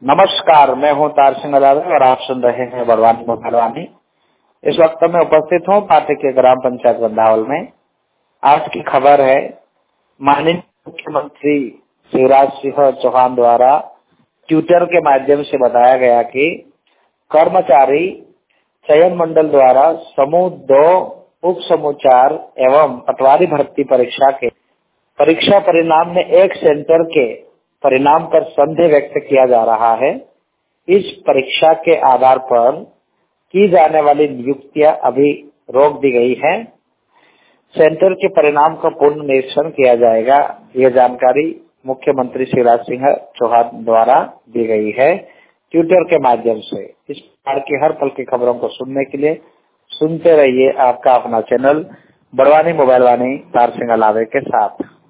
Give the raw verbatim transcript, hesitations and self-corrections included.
नमस्कार, मैं हूं तार सिंह अलावे और आप सुन रहे हैं बड़वानी मोबाइलवानी। इस वक्त मैं उपस्थित हूं पार्टी के ग्राम पंचायत बंदावल में। आज की खबर है, माननीय मुख्यमंत्री शिवराज सिंह चौहान द्वारा ट्विटर के माध्यम से बताया गया कि कर्मचारी चयन मंडल द्वारा समूह दो उप समूह चार एवं पटवारी भर्ती परीक्षा के परीक्षा परिणाम में एक सेंटर के परिणाम पर संदेह व्यक्त किया जा रहा है। इस परीक्षा के आधार पर की जाने वाली नियुक्तियां अभी रोक दी गई है। सेंटर के परिणाम का पूर्ण निरीक्षण किया जाएगा। यह जानकारी मुख्यमंत्री शिवराज सिंह चौहान द्वारा दी गई है ट्विटर के माध्यम से। इस प्रकार की हर पल की खबरों को सुनने के लिए सुनते रहिए आपका अपना चैनल बड़वानी मोबाइलवानी तार सिंह अलावे के साथ।